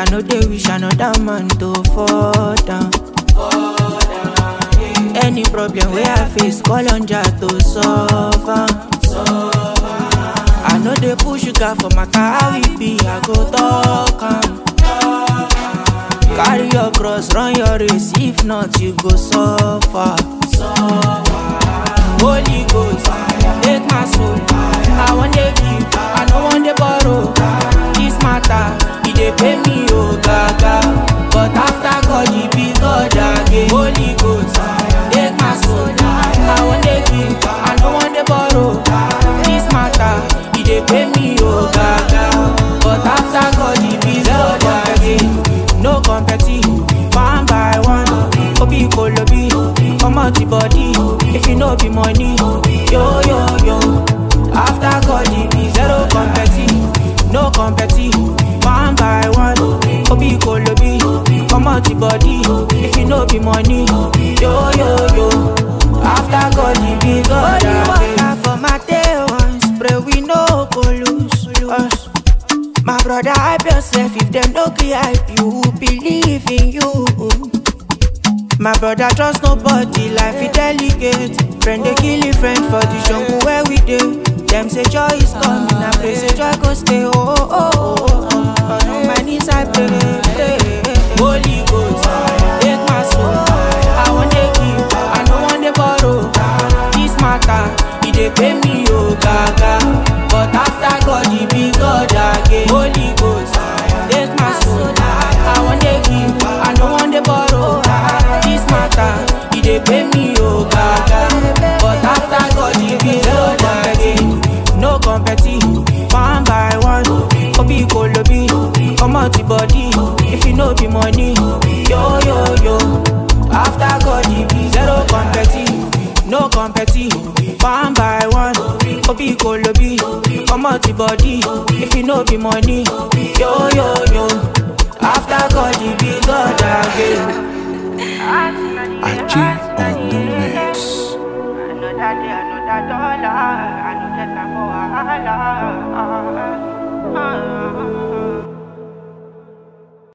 I know they wish another man to fall down. Any problem where I face, call on Jah to solve am. I know they push sugar for my car, how it be, I go talk am. Carry your cross, run your race, if not you go suffer. Holy Ghost, take my soul, I want to give, I don't want to borrow. This matter, it dey pay me, oh gaga. But after God, it be God again. Holy Ghost, take my soul, I want to give, I don't want to borrow. This matter, it dey pay me, oh gaga. But after God, it be God again. No competition, one by one. Obi Kolobi, come out the body. If you know be money, yo yo yo. After God, it be zero competition, no competition, one by one. Obi Kolobi, come out the body. If you know be money, yo yo yo. After God, it be God. Holy water for my day one, spray we no go lose. My brother, hype yourself. If them no clear hype you, believe in you. My brother, trust nobody. Life is delicate. Friend they kill a friend for the jungle where we do. Them say joy is coming, I pray say joy go stay. Oh oh oh oh oh. On my knees I pray. Holy Ghost, take my soul. I want to give, I don't want to borrow. This matter, it dey pay me, oh gaga. But after God, it be God again. Holy Ghost, take my soul. I want to give, I don't want to borrow. This matter, it dey pay me, oh gaga. But after God, it be God again. No competition, one by one. Obi Kolobi, come out the body. If you know the money, yo yo yo. After God, it be zero competition, no competition, one by one. Obi Kolobi, come out the body. If you know the money, yo yo yo. After God, it be God again. Achi on the mix. I know that dollar, I know that I'm for a